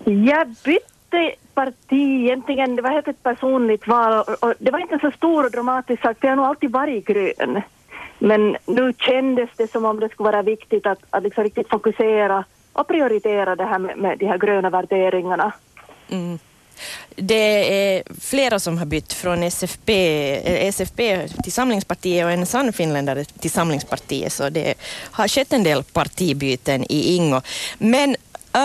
Jag bytte parti egentligen, det var helt ett personligt val och det var inte så stor och dramatisk sak, för jag har nog alltid varit grön. Men nu kändes det som om det skulle vara viktigt att liksom riktigt fokusera och prioritera det här med de här gröna värderingarna. Mm. Det är flera som har bytt från SFP till Samlingspartiet och en sann finländare till Samlingspartiet, så det har skett en del partibyten i Ingo. Men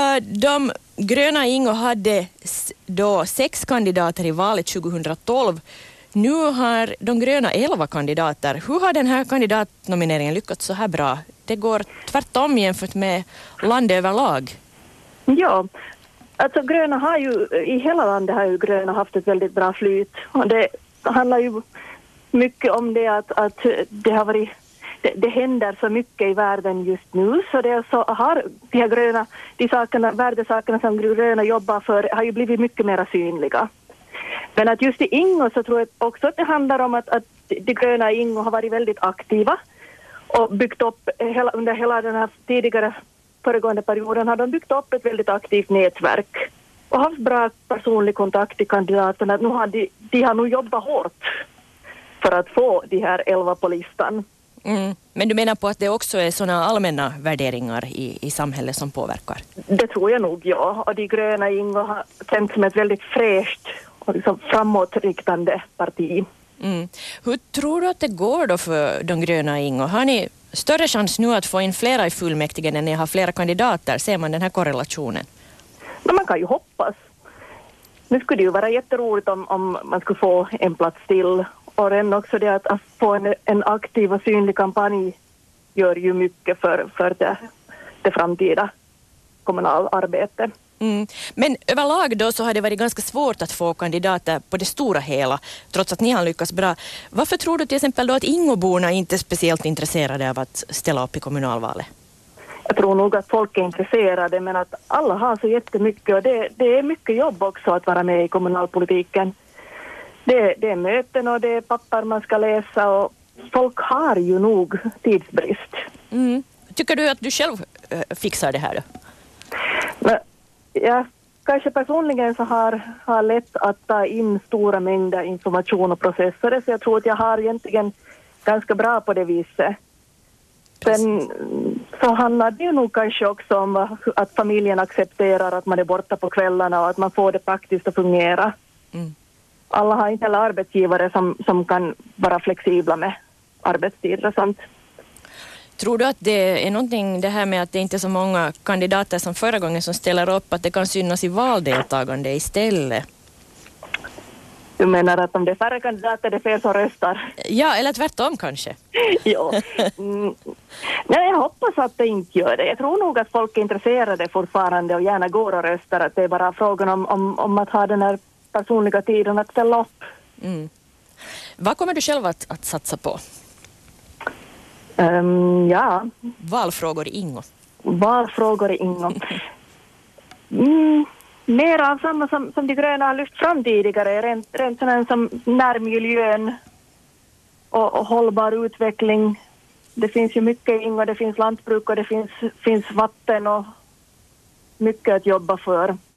de gröna Ingo hade då 6 kandidater i valet 2012. Nu har de gröna 11 kandidater. Hur har den här kandidatnomineringen lyckats så här bra? Det går tvärtom jämfört med landet överlag. Ja, alltså gröna har ju, i hela landet har ju gröna haft ett väldigt bra flyt. Och det handlar ju mycket om det att det har varit, det händer så mycket i världen just nu, så det så har de här gröna, de sakerna, värdesakerna som gröna jobbar för har ju blivit mycket mer synliga. Men att just i Ingo så tror jag också att det handlar om att de gröna i Ingo har varit väldigt aktiva och byggt upp under hela den här tidigare föregående perioden har de byggt upp ett väldigt aktivt nätverk och haft bra personlig kontakt till kandidaterna. Nu har de har nog jobbat hårt för att få de här 11 på listan. Mm. Men du menar på att det också är sådana allmänna värderingar i samhället som påverkar? Det tror jag nog, ja. Och de gröna i Ingo har känts som ett väldigt fräscht och liksom framåtriktande parti. Mm. Hur tror du att det går då för de gröna i Ingo? Har ni större chans nu att få in flera i fullmäktige när ni har flera kandidater? Ser man den här korrelationen? Men man kan ju hoppas. Nu skulle det ju vara jätteroligt om man skulle få en plats till. Och sen också det att få en aktiv och synlig kampanj gör ju mycket för det framtida kommunalarbetet. Mm. Men överlag då så har det varit ganska svårt att få kandidater på det stora hela, trots att ni har lyckats bra. Varför tror du till exempel då att Ingoborna inte är speciellt intresserade av att ställa upp i kommunalvalet? Jag tror nog att folk är intresserade, men att alla har så jättemycket och det är mycket jobb också att vara med i kommunalpolitiken. Det är möten och det är papper man ska läsa och folk har ju nog tidsbrist. Mm. Tycker du att du själv fixar det här då? Men jag kanske personligen så har lätt att ta in stora mängder information och processer, så jag tror att jag har egentligen ganska bra på det viset. Sen så handlar det ju nog kanske också om att familjen accepterar att man är borta på kvällarna och att man får det praktiskt att fungera. Mm. Alla har inte heller arbetsgivare som kan vara flexibla med arbetstider och sånt. Tror du att det är någonting det här med att det inte är så många kandidater som förra gången som ställer upp, att det kan synas i valdeltagande istället? Du menar att om det är färre kandidater det är fler som röstar? Ja, eller tvärtom kanske. Ja. Nej, jag hoppas att det inte gör det. Jag tror nog att folk är intresserade fortfarande och gärna går och röstar. Att det är bara frågan om att ha den här personliga tiden att ställa upp. Mm. Vad kommer du själv att satsa på? Ja. Valfrågor i Ingo. Valfrågor i Ingo. Mer av samma som de gröna har lyft fram tidigare. Rent sådana som närmiljön och hållbar utveckling. Det finns ju mycket i Ingo. Det finns lantbruk och det finns vatten och mycket att jobba för.